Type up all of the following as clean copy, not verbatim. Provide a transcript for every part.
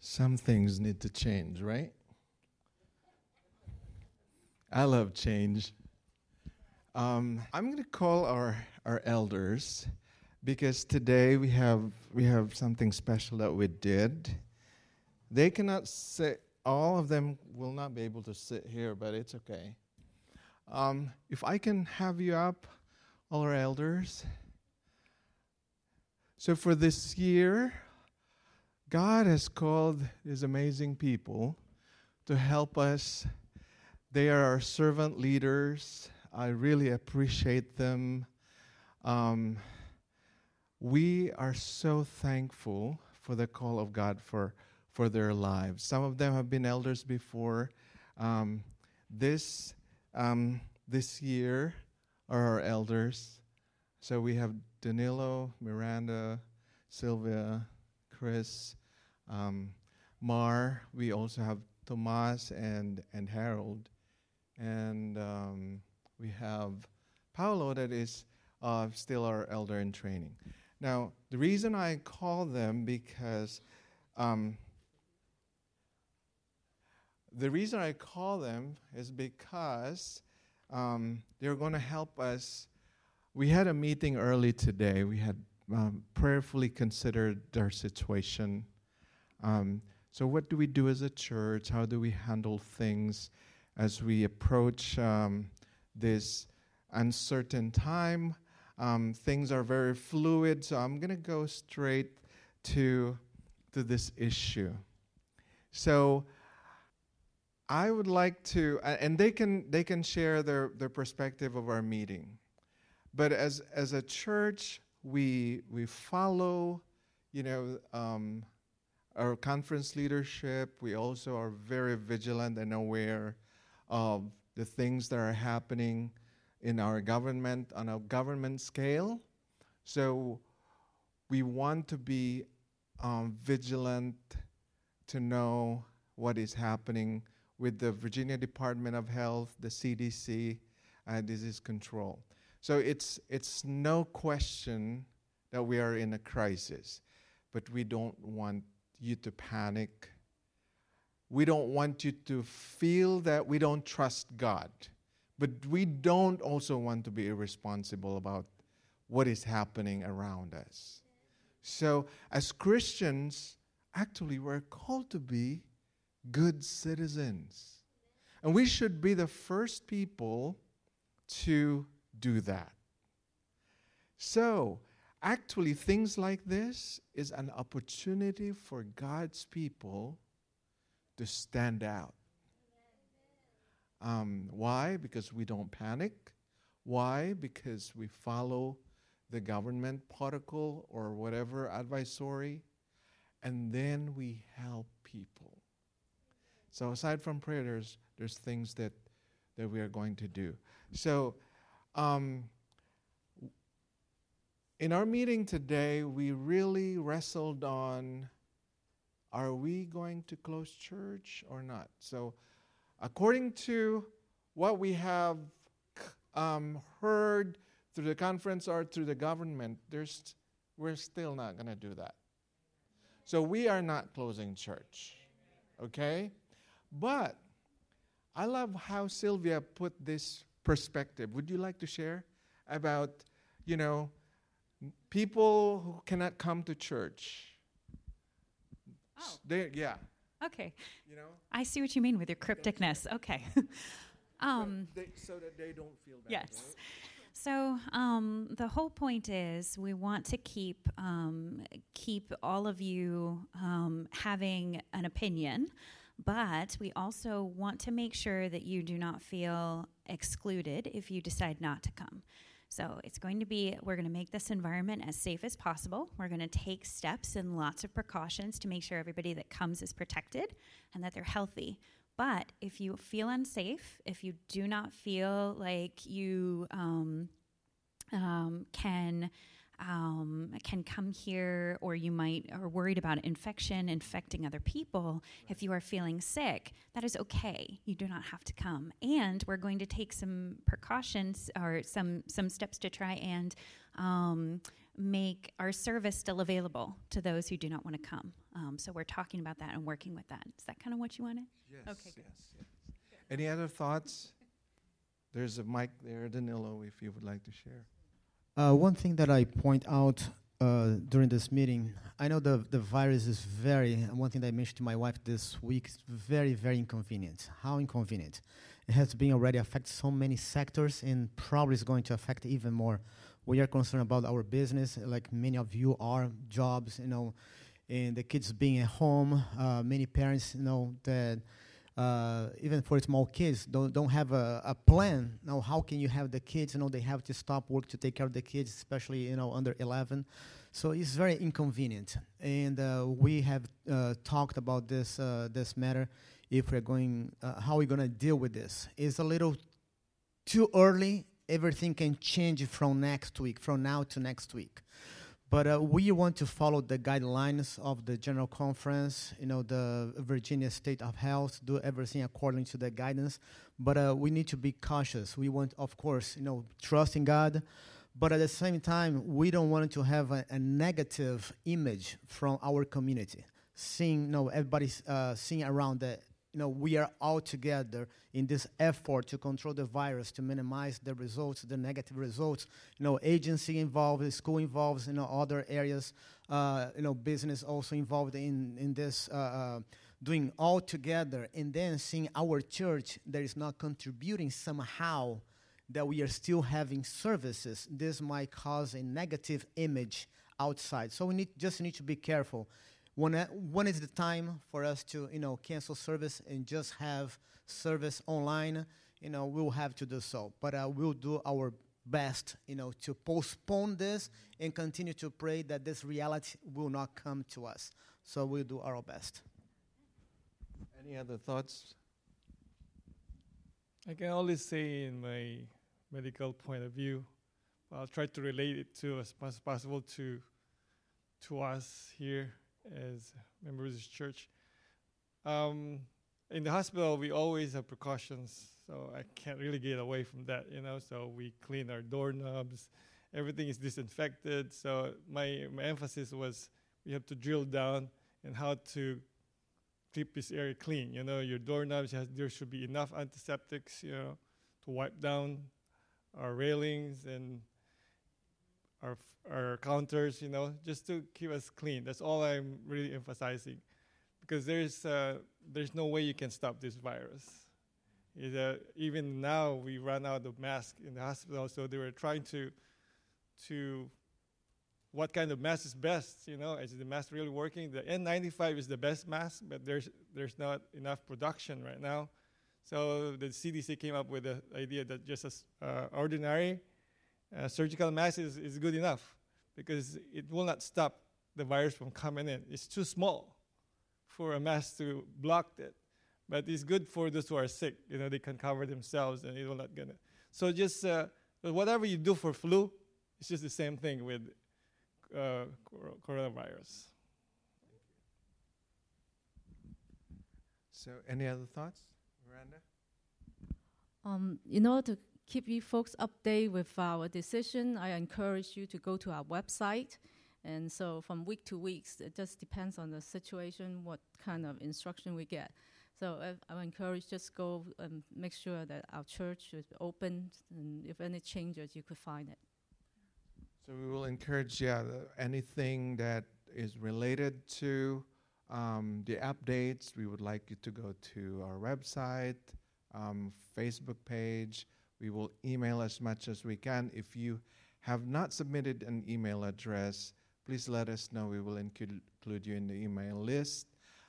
Some things need to change, right? I love change. I'm going to call our elders because today we have something special that we did. They cannot sit. All of them will not be able to sit here, but it's okay. If I can have you up, all our elders. So for this year, God has called these amazing people to help us. They are our servant leaders. I really appreciate them. We are so thankful for the call of God for their lives. Some of them have been elders before. This year are our elders. So we have Danilo, Miranda, Sylvia, Chris, Mar. We also have Tomas and Harold. And we have Paolo that is still our elder in training. Now, the reason I call them because is because they're going to help us. We had a meeting early today. We had prayerfully considered our situation. So what do we do as a church? How do we handle things as we approach this uncertain time? Things are very fluid, so I'm going to go straight to this issue. So I would like to, and they can share their perspective of our meeting. But as a church, we follow, our conference leadership. We also are very vigilant and aware of the things that are happening in our government on a government scale. So we want to be vigilant to know what is happening with the Virginia Department of Health, the CDC, and disease control. So it's no question that we are in a crisis, but we don't want you to panic. We don't want you to feel that we don't trust God, but we don't also want to be irresponsible about what is happening around us. So as Christians, actually we're called to be good citizens. And we should be the first people to do that. So, actually, things like this is an opportunity for God's people to stand out. Why? Because we don't panic. Why? Because we follow the government protocol or whatever advisory, and then we help people. So aside from prayer, there's things that we are going to do. So in our meeting today, we really wrestled on, are we going to close church or not? So according to what we have heard through the conference or through the government, we're still not going to do that. So we are not closing church, okay? But I love how Sylvia put this perspective. Would you like to share about, people who cannot come to church? Oh. Yeah. Okay. I see what you mean with your crypticness. Okay. So that they don't feel bad. Yes. Right? So the whole point is we want to keep all of you having an opinion, but we also want to make sure that you do not feel excluded if you decide not to come. So we're going to make this environment as safe as possible. We're going to take steps and lots of precautions to make sure everybody that comes is protected and that they're healthy. But if you feel unsafe, if you do not feel like you can come here, or you are worried about infecting other people, if you are feeling sick, that is okay. You do not have to come. And we're going to take some precautions or some steps to try and make our service still available to those who do not want to come. So we're talking about that and working with that. Is that kind of what you wanted? Yes, Okay, good. yes. Any other thoughts? There's a mic there, Danilo, if you would like to share. One thing that I point out during this meeting, I know the virus is one thing that I mentioned to my wife this week, is very, very inconvenient. How inconvenient? It has been already affected so many sectors and probably is going to affect even more. We are concerned about our business, like many of you are, jobs, and the kids being at home. Many parents, that even for small kids, don't have a plan. Now, how can you have the kids? They have to stop work to take care of the kids, especially under 11. So it's very inconvenient. And we have talked about this matter. If we're going, how we're going to deal with this? It's a little too early. Everything can change from now to next week. But we want to follow the guidelines of the General Conference, the Virginia State of Health, do everything according to the guidance. But we need to be cautious. We want, of course, trust in God. But at the same time, we don't want to have a negative image from our community. Everybody seeing around that, we are all together in this effort to control the virus, to minimize the results, the negative results. Agency involved, school involved, other areas, business also involved in this, doing all together, and then seeing our church that is not contributing somehow, that we are still having services. This might cause a negative image outside. So we just need to be careful. When is the time for us to, cancel service and just have service online? We'll have to do so. But we'll do our best, to postpone this and continue to pray that this reality will not come to us. So we'll do our best. Any other thoughts? I can only say in my medical point of view, I'll try to relate it to as much as possible to us here as members of this church. In the hospital, we always have precautions, so I can't really get away from that, so we clean our doorknobs, everything is disinfected. So my emphasis was we have to drill down and how to keep this area clean. Your doorknobs, there should be enough antiseptics, to wipe down our railings and our counters, just to keep us clean. That's all I'm really emphasizing, because there's no way you can stop this virus. Even now, we run out of masks in the hospital, so they were trying to what kind of mask is best, is the mask really working? The N95 is the best mask, but there's not enough production right now. So the CDC came up with the idea that just as ordinary surgical mask is good enough, because it will not stop the virus from coming in. It's too small for a mask to block it, but it's good for those who are sick. They can cover themselves and it will not get it. So just whatever you do for flu, it's just the same thing with coronavirus. So any other thoughts, Miranda? In order to keep you folks updated with our decision, I encourage you to go to our website. And so from week to week, it just depends on the situation, what kind of instruction we get. So I encourage just go and make sure that our church is open, and if any changes, you could find it. So we will encourage, anything that is related to the updates, we would like you to go to our website, Facebook page. We will email as much as we can. If you have not submitted an email address, please let us know. We will include you in the email list.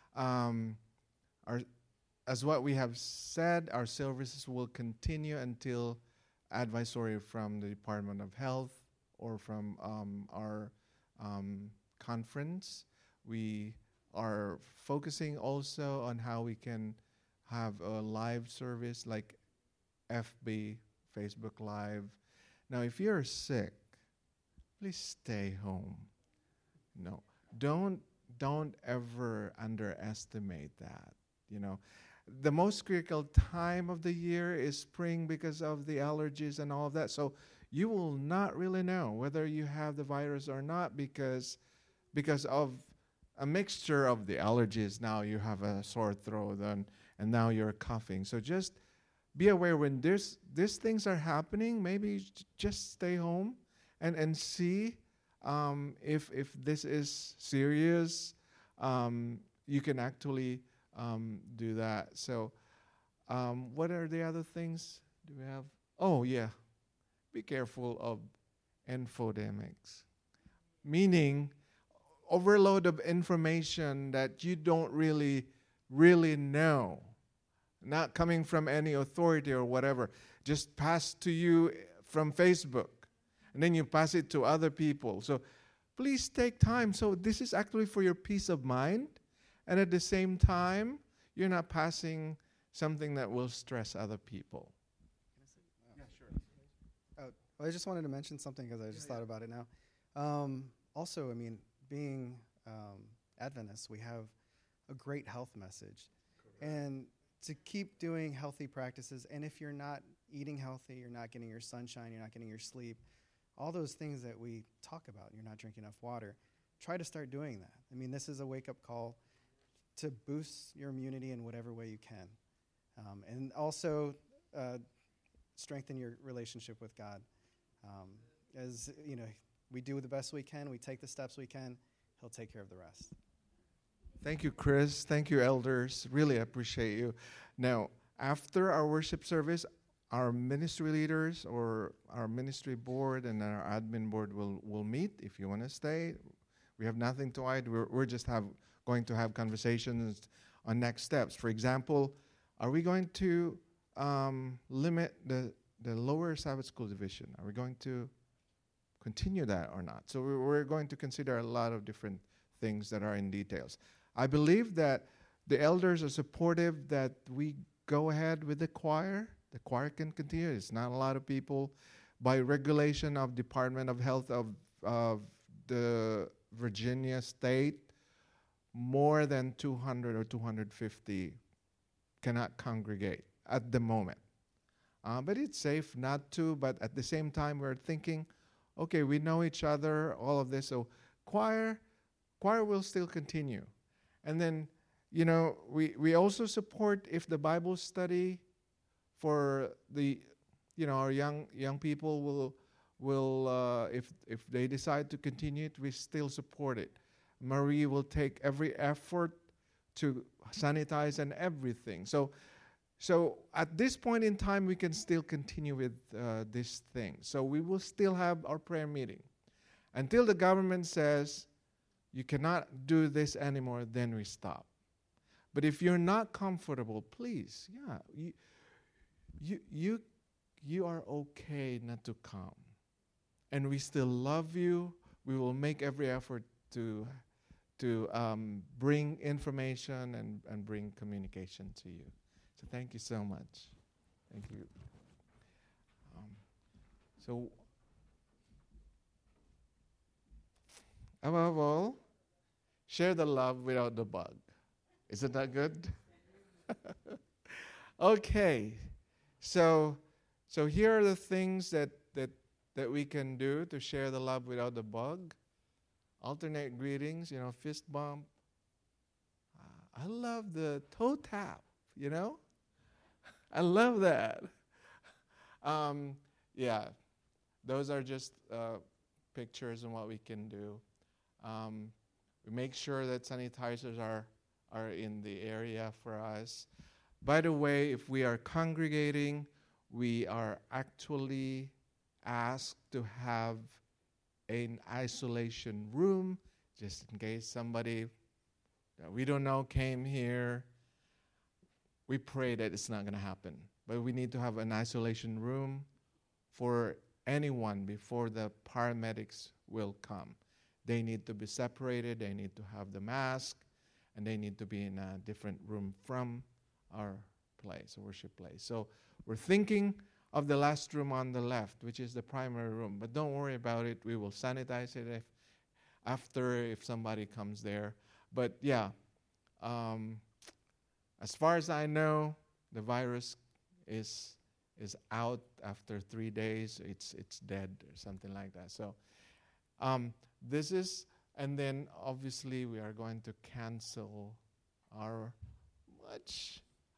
As what we have said, our services will continue until advisory from the Department of Health or from our conference. We are focusing also on how we can have a live service like FB, Facebook Live. Now, if you're sick, please stay home. No, don't ever underestimate that. The most critical time of the year is spring because of the allergies and all of that. So you will not really know whether you have the virus or not because of a mixture of the allergies. Now you have a sore throat and now you're coughing. So just be aware when these things are happening, maybe just stay home and see if this is serious. You can actually do that. So what are the other things? Do we have? Oh, yeah. Be careful of infodemics, meaning overload of information that you don't really know, not coming from any authority or whatever, just passed to you from Facebook, and then you pass it to other people. So please take time. So this is actually for your peace of mind, and at the same time, you're not passing something that will stress other people. Yeah, sure. I just wanted to mention something because I just thought about it now. Also, I mean, being Adventists, we have a great health message. Correct. And to keep doing healthy practices, and if you're not eating healthy, you're not getting your sunshine, you're not getting your sleep, all those things that we talk about, you're not drinking enough water, try to start doing that. I mean, this is a wake-up call to boost your immunity in whatever way you can. And also strengthen your relationship with God. As you know, we do the best we can, we take the steps we can, He'll take care of the rest. Thank you, Chris. Thank you, elders. Really appreciate you. Now, after our worship service, our ministry leaders or our ministry board and our admin board will meet if you want to stay. We have nothing to hide. We're just going to have conversations on next steps. For example, are we going to limit the lower Sabbath school division? Are we going to continue that or not? So we're going to consider a lot of different things that are in details. I believe that the elders are supportive that we go ahead with the choir. The choir can continue. It's not a lot of people. By regulation of Department of Health of the Virginia state, more than 200 or 250 cannot congregate at the moment. But it's safe not to, but at the same time we're thinking, okay, we know each other, all of this, so choir will still continue. And then, you know, we also support if the Bible study for the, you know, our young people will if they decide to continue it, we still support it. Marie will take every effort to sanitize and everything. So at this point in time, we can still continue with this thing. So we will still have our prayer meeting. Until the government says, you cannot do this anymore, then we stop. But if you're not comfortable, please, you are okay not to come. And we still love you. We will make every effort to bring information and bring communication to you. So thank you so much. Thank you. So above all, share the love without the bug. Isn't that good? Okay. So here are the things that we can do to share the love without the bug. Alternate greetings, you know, fist bump. I love the toe tap, you know. I love that. Yeah, those are just pictures and what we can do. We make sure that sanitizers are in the area for us. By the way, if we are congregating, we are actually asked to have an isolation room, just in case somebody that we don't know came here. We pray that it's not going to happen. But we need to have an isolation room for anyone before the paramedics will come. They need to be separated, they need to have the mask, and they need to be in a different room from our place, worship place. So we're thinking of the last room on the left, which is the primary room. But don't worry about it. We will sanitize it if somebody comes there. But yeah, as far as I know, the virus is is out after 3 days, it's dead or something like that. So this is, and then obviously we are going to cancel our much.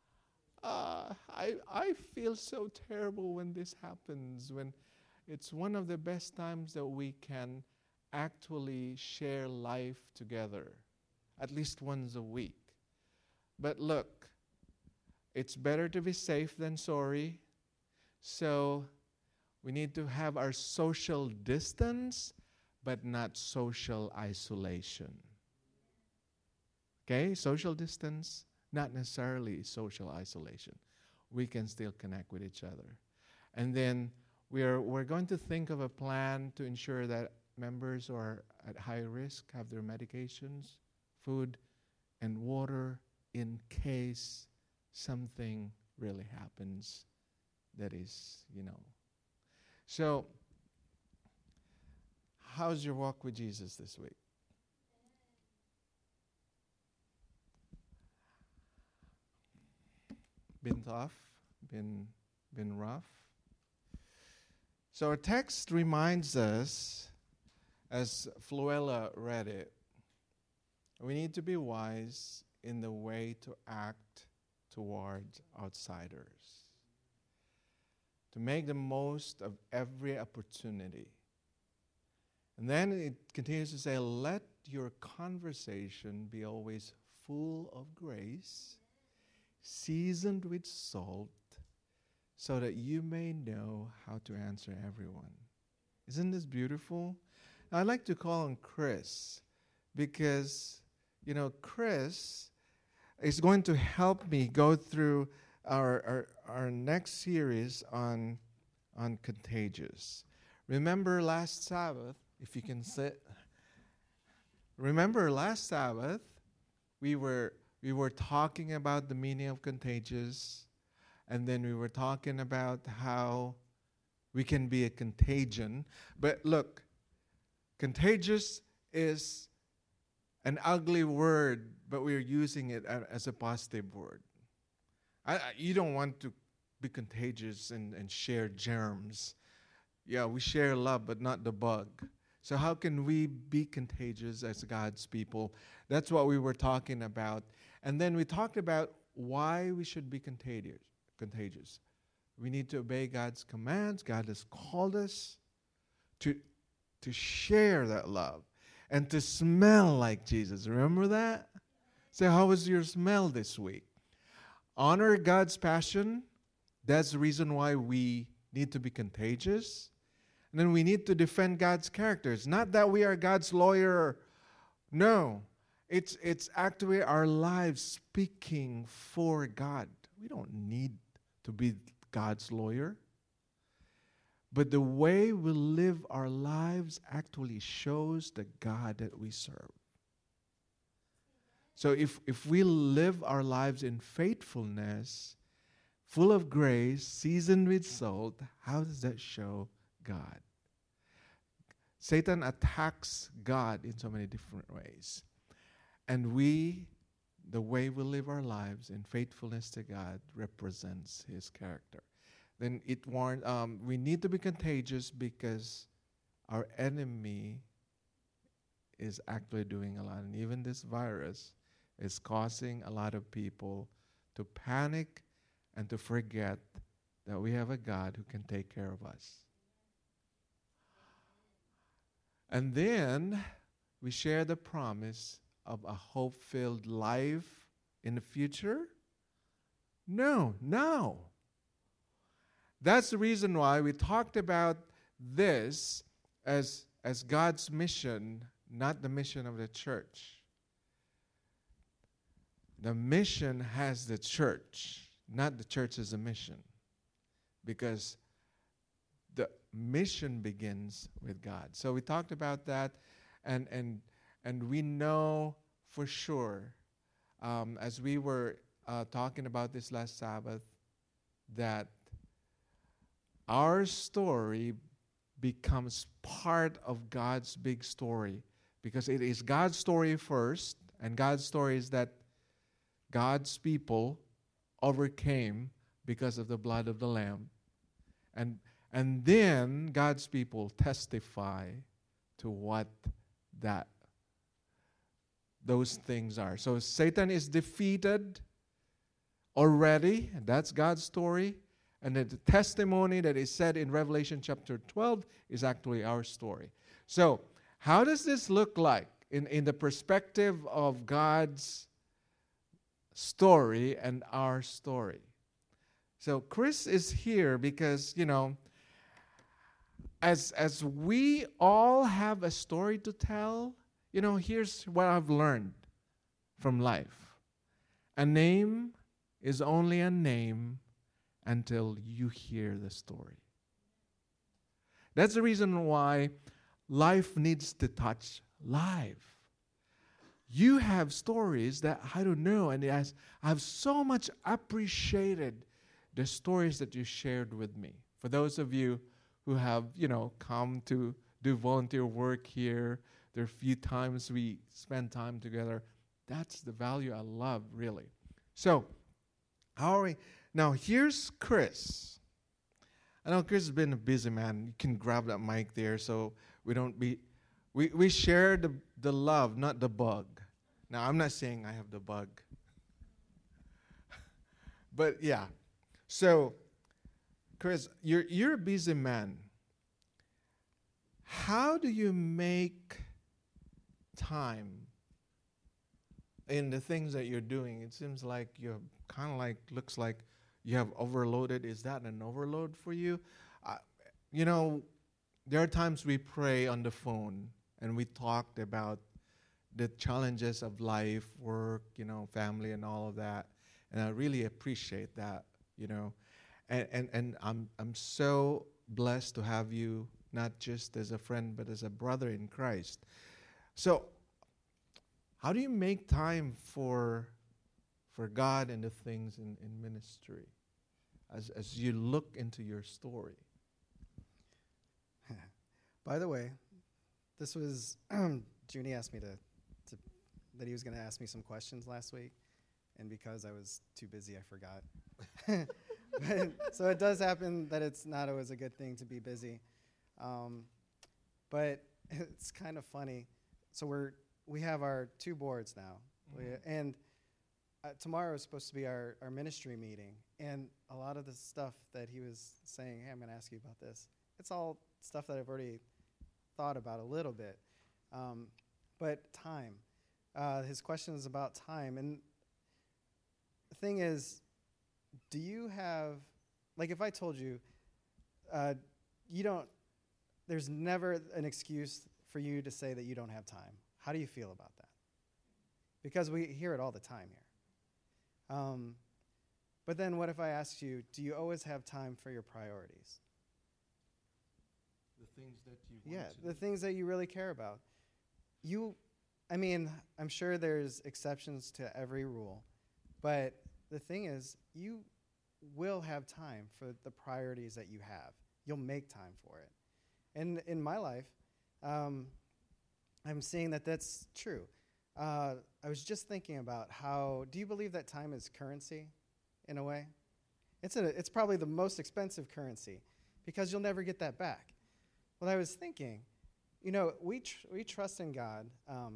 I feel so terrible when this happens, when it's one of the best times that we can actually share life together, at least once a week. But look, it's better to be safe than sorry. So we need to have our social distance, but not social isolation. Okay? Social distance, not necessarily social isolation. We can still connect with each other. And then we're going to think of a plan to ensure that members who are at high risk have their medications, food, and water in case something really happens that is, So, how's your walk with Jesus this week? Been tough? Been rough? So our text reminds us, as Fluella read it, we need to be wise in the way to act towards outsiders, to make the most of every opportunity. And then it continues to say, let your conversation be always full of grace, seasoned with salt, so that you may know how to answer everyone. Isn't this beautiful? I'd like to call on Chris, because, Chris is going to help me go through our next series on contagious. Remember last Sabbath, if you can sit. Remember last Sabbath, we were talking about the meaning of contagious, and then we were talking about how we can be a contagion. But look, contagious is an ugly word, but we're using it as a positive word. You don't want to be contagious and share germs. Yeah, we share love, but not the bug. So how can we be contagious as God's people? That's what we were talking about. And then we talked about why we should be contagious. We need to obey God's commands. God has called us to share that love and to smell like Jesus. Remember that? So how was your smell this week? Honor God's passion. That's the reason why we need to be contagious. And then we need to defend God's character. It's not that we are God's lawyer. No. It's actually our lives speaking for God. We don't need to be God's lawyer. But the way we live our lives actually shows the God that we serve. So if we live our lives in faithfulness, full of grace, seasoned with salt, how does that show God? Satan attacks God in so many different ways. And the way we live our lives in faithfulness to God represents His character. Then we need to be contagious because our enemy is actually doing a lot. And even this virus is causing a lot of people to panic and to forget that we have a God who can take care of us. And then we share the promise of a hope-filled life in the future. No, now. That's the reason why we talked about this as God's mission, not the mission of the church. The mission has the church, not the church as a mission. Because the mission begins with God. So we talked about that, and we know for sure, as we were talking about this last Sabbath, that our story becomes part of God's big story, because it is God's story first, and God's story is that God's people overcame because of the blood of the Lamb, And then God's people testify to what those things are. So Satan is defeated already, and that's God's story. And the testimony that is said in Revelation chapter 12 is actually our story. So how does this look like in the perspective of God's story and our story? So Chris is here because, as we all have a story to tell, here's what I've learned from life. A name is only a name until you hear the story. That's the reason why life needs to touch life. You have stories that I don't know, and I've so much appreciated the stories that you shared with me. For those of you who have, come to do volunteer work here, there are a few times we spend time together. That's the value I love, really. So, how are we? Now, here's Chris. I know Chris has been a busy man. You can grab that mic there so we don't be... We share the love, not the bug. Now, I'm not saying I have the bug. But, yeah. So, Chris, you're a busy man. How do you make time in the things that you're doing? It seems like you're kind of looks like you have overloaded. Is that an overload for you? There are times we pray on the phone and we talked about the challenges of life, work, family and all of that. And I really appreciate that, And I'm so blessed to have you, not just as a friend, but as a brother in Christ. So, how do you make time for God and the things in ministry as you look into your story? By the way, this was Junie asked me that he was going to ask me some questions last week, and because I was too busy, I forgot. So it does happen that it's not always a good thing to be busy, but it's kind of funny. So we have our 2 boards now, and tomorrow is supposed to be our ministry meeting, and a lot of the stuff that he was saying, hey, I'm going to ask you about this, it's all stuff that I've already thought about a little bit. But time. His question is about time. And the thing is, do you have, if I told you, there's never an excuse for you to say that you don't have time. How do you feel about that? Because we hear it all the time here. But then what if I asked you, do you always have time for your priorities? The things that you want to the things that you really care about. I'm sure there's exceptions to every rule, but the thing is, you will have time for the priorities that you have. You'll make time for it. And in my life, I'm seeing that that's true. I was just thinking about do you believe that time is currency, in a way? It's probably the most expensive currency, because you'll never get that back. Well, I was thinking, we trust in God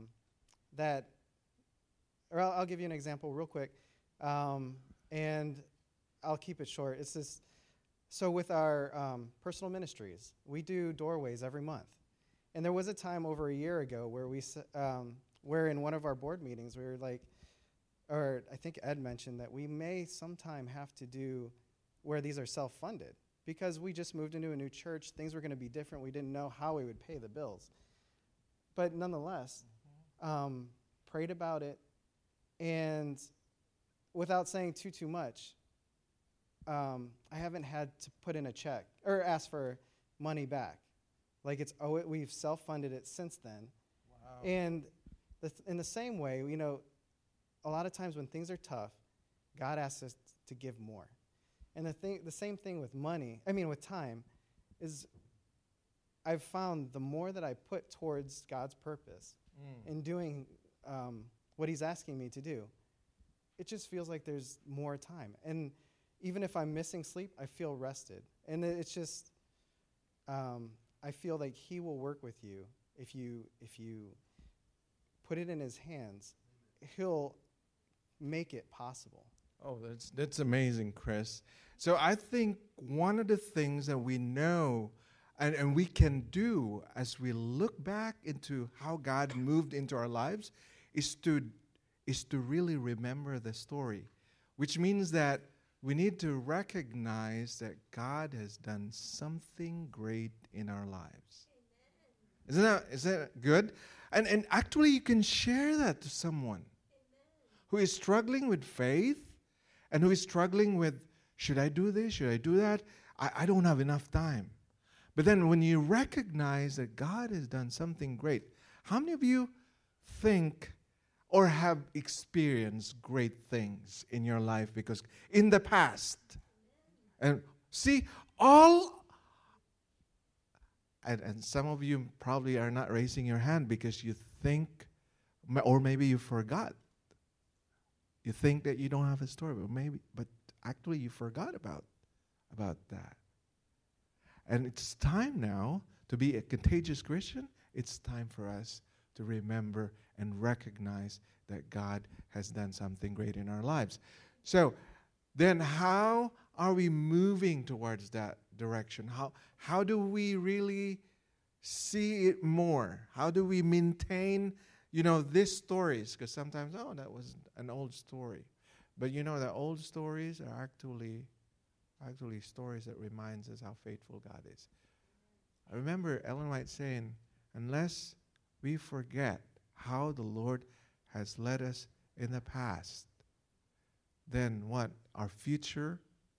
I'll give you an example real quick, and I'll keep it short. It's this. So with our personal ministries, we do doorways every month. And there was a time over a year ago where in one of our board meetings, we were or I think Ed mentioned that we may sometime have to do where these are self-funded, because we just moved into a new church. Things were going to be different. We didn't know how we would pay the bills. But nonetheless, prayed about it, and without saying too much, I haven't had to put in a check or ask for money back. We've self-funded it since then. Wow. And in the same way, a lot of times when things are tough, God asks us to give more. And the same thing with with time, is I've found the more that I put towards God's purpose in doing what he's asking me to do, it just feels like there's more time. And even if I'm missing sleep, I feel rested. And it's just, I feel like he will work with you if you put it in his hands. He'll make it possible. Oh, that's amazing, Chris. So I think one of the things that we know and we can do as we look back into how God moved into our lives is to really remember the story, which means that we need to recognize that God has done something great in our lives. Isn't that good? And actually you can share that to someone who is struggling with faith and who is struggling with, should I do this? Should I do that? I don't have enough time. But then when you recognize that God has done something great, how many of you think or have experienced great things in your life because in the past? And see, and some of you probably are not raising your hand because you think, or maybe you forgot. You think that you don't have a story, but actually you forgot about that. And it's time now to be a contagious Christian. It's time for us to remember and recognize that God has done something great in our lives. So then how are we moving towards that direction? How do we really see it more? How do we maintain, these stories? Because sometimes, that was an old story. But the old stories are actually stories that reminds us how faithful God is. I remember Ellen White saying, unless we forget how the Lord has led us in the past, then what? Our future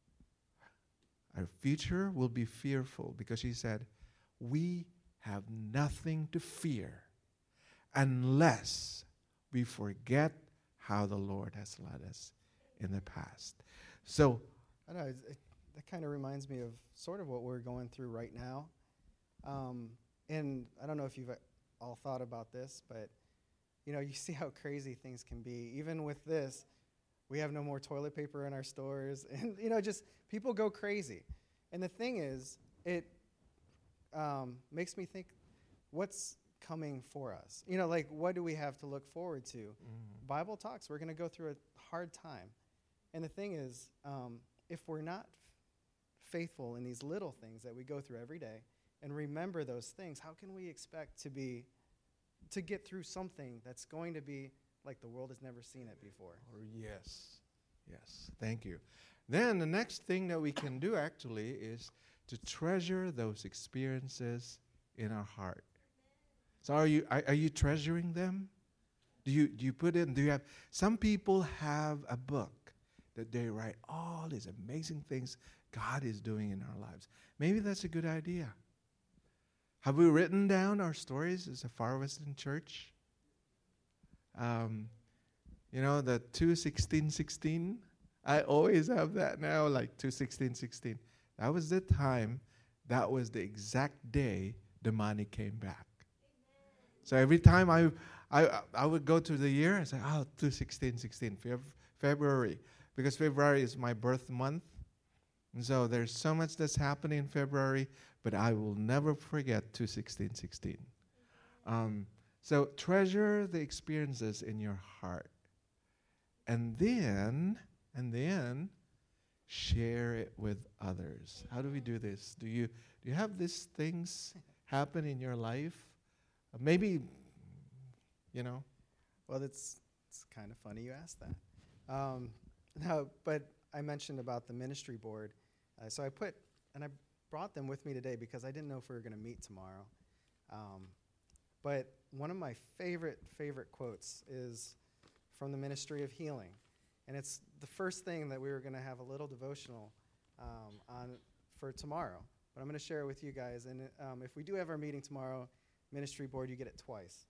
will be fearful, because she said, we have nothing to fear unless we forget how the Lord has led us in the past. So, I know, that kind of reminds me of sort of what we're going through right now. And I don't know if you've all thought about this, but, you see how crazy things can be. Even with this, we have no more toilet paper in our stores. And, just people go crazy. And the thing is, it makes me think, what's coming for us? What do we have to look forward to? Mm-hmm. Bible talks, we're going to go through a hard time. And the thing is, if we're not faithful in these little things that we go through every day and remember those things, how can we expect to get through something that's going to be like the world has never seen it before? Yes. Thank you. Then the next thing that we can do actually is to treasure those experiences in our heart. So are you treasuring them? Do you put in? Do you have? Some people have a book that they write all these amazing things God is doing in our lives. Maybe that's a good idea. Have we written down our stories as a Far Western Church? The 2:16:16. I always have that now, like 2:16:16. That was the time. That was the exact day the money came back. So every time I would go to the year, I say, 2:16:16, February. Because February is my birth month. And so there's so much that's happening in February, but I will never forget 2:16:16. So treasure the experiences in your heart. And then share it with others. How do we do this? Do you have these things happen in your life? Maybe, Well, it's kind of funny you asked that. No, but I mentioned about the ministry board. So I brought them with me today because I didn't know if we were going to meet tomorrow. But one of my favorite quotes is from the Ministry of Healing. And it's the first thing that we were going to have a little devotional on for tomorrow. But I'm going to share it with you guys. And if we do have our meeting tomorrow, ministry board, you get it twice.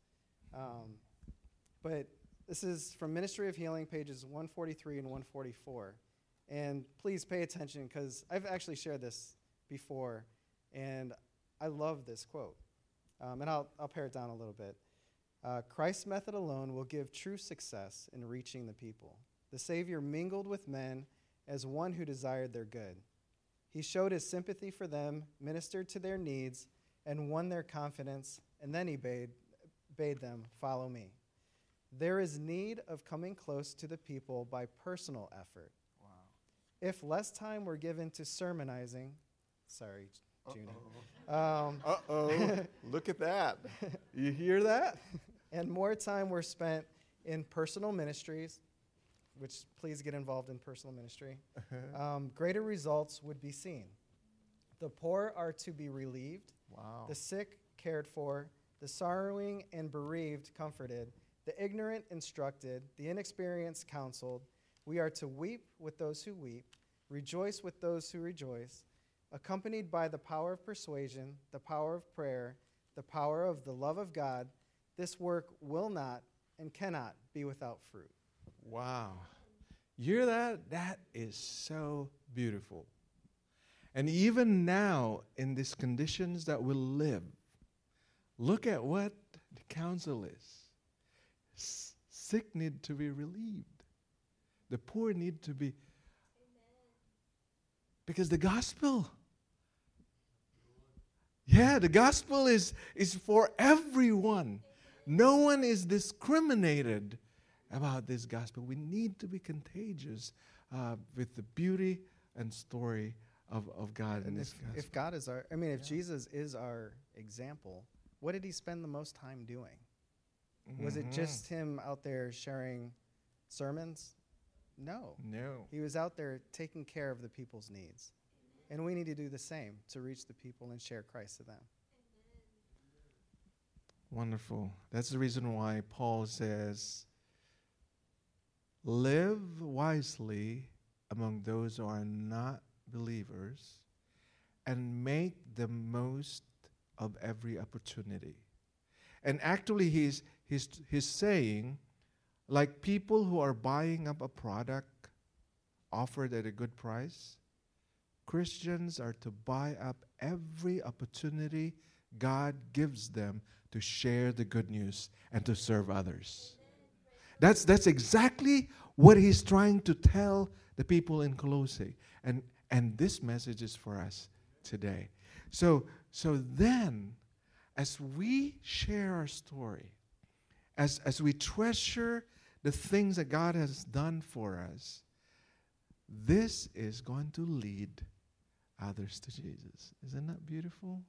But this is from Ministry of Healing, pages 143 and 144. And please pay attention, because I've actually shared this before, and I love this quote. And I'll pare it down a little bit. Christ's method alone will give true success in reaching the people. The Savior mingled with men as one who desired their good. He showed his sympathy for them, ministered to their needs, and won their confidence, and then he bade them, "Follow me." There is need of coming close to the people by personal effort. Wow. If less time were given to sermonizing, sorry, Junie. Look at that. You hear that? And more time were spent in personal ministries, which please get involved in personal ministry, greater results would be seen. The poor are to be relieved, Wow. the sick cared for, the sorrowing and bereaved comforted, the ignorant instructed, the inexperienced counseled. We are to weep with those who weep, rejoice with those who rejoice, accompanied by the power of persuasion, the power of prayer, the power of the love of God. This work will not and cannot be without fruit. Wow. You hear that? That is so beautiful. And even now, in these conditions that we live, look at what the counsel is. Sick need to be relieved. The poor need to be. Because the gospel, the gospel is for everyone. No one is discriminated about this gospel. We need to be contagious with the beauty and story of God in this gospel. If God is if Jesus is our example, what did he spend the most time doing? Was it just him out there sharing sermons? No. No. He was out there taking care of the people's needs. And we need to do the same to reach the people and share Christ to them. Wonderful. That's the reason why Paul says, live wisely among those who are not believers and make the most of every opportunity. And actually he's saying, like people who are buying up a product offered at a good price, Christians are to buy up every opportunity God gives them to share the good news and to serve others. That's exactly what he's trying to tell the people in Colossae. And this message is for us today. So then, as we share our story, as we treasure the things that God has done for us, this is going to lead others to Jesus. Isn't that beautiful?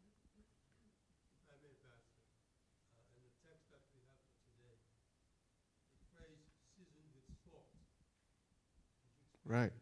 Right.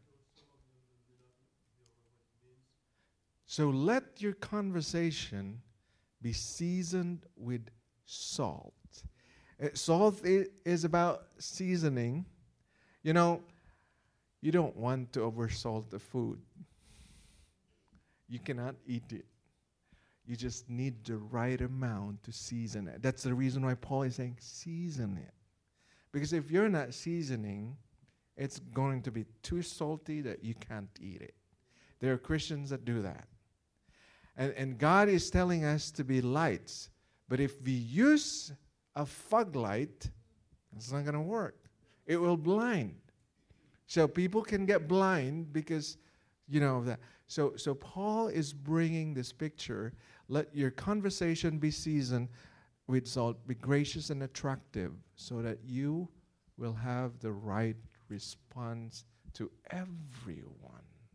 So let your conversation be seasoned with salt. Salt is about seasoning. You know, you don't want to oversalt the food. You cannot eat it. You just need the right amount to season it. That's the reason why Paul is saying season it. Because if you're not seasoning, it's going to be too salty that you can't eat it. There are Christians that do that. And God is telling us to be lights. But if we use a fog light, it's not going to work. It will blind. So people can get blind because, of that. So Paul is bringing this picture. Let your conversation be seasoned with salt. Be gracious and attractive so that you will have the right response to everyone.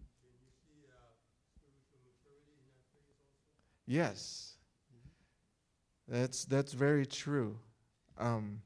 Yes, that's very true. And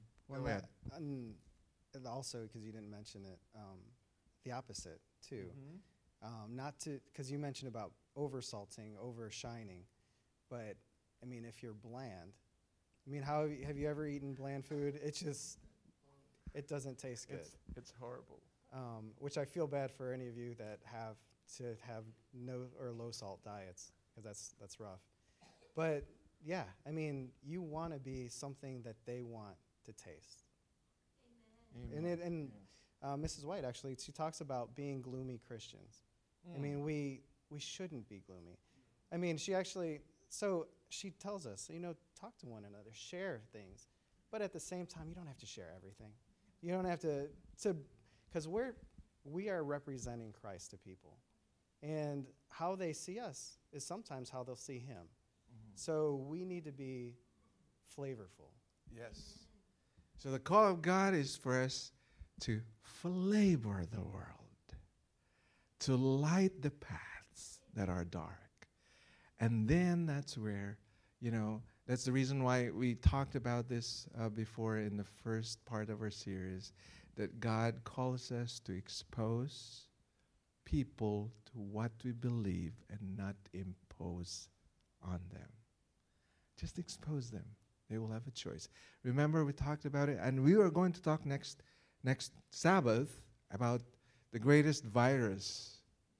also, because you didn't mention it, the opposite too. Not to, because you mentioned about oversalting, overshining, but if you're bland, how have you ever eaten bland food? It doesn't taste good. It's horrible. Which I feel bad for any of you that have to have no or low salt diets, because that's rough. But yeah, you want to be something that they want to taste. Amen. And Mrs. White, actually, she talks about being gloomy Christians. We shouldn't be gloomy. She tells us, talk to one another, share things. But at the same time, you don't have to share everything. You don't have to because we're we are representing Christ to people. And how they see us is sometimes how they'll see him. So we need to be flavorful. Yes. So the call of God is for us to flavor the world, to light the paths that are dark. And then that's where, that's the reason why we talked about this before in the first part of our series, that God calls us to expose people to what we believe and not impose on them. Just expose them. They will have a choice. Remember, we talked about it, and we are going to talk next Sabbath about the greatest virus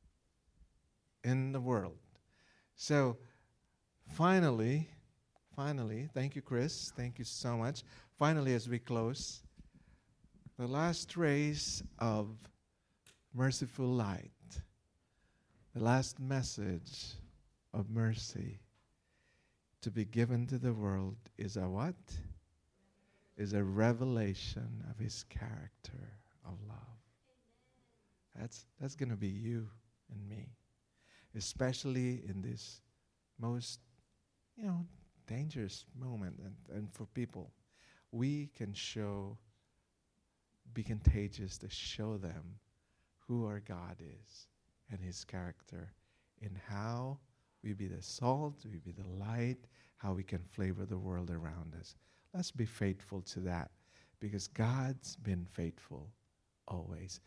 in the world. So, finally, thank you, Chris. Thank you so much. Finally, as we close, the last rays of merciful light, the last message of mercy to be given to the world is a what? Is a revelation of his character of love. That's going to be you and me, especially in this most, dangerous moment and for people. We can be contagious to show them who our God is and his character, and how we be the salt, we be the light, how we can flavor the world around us. Let's be faithful to that, because God's been faithful always.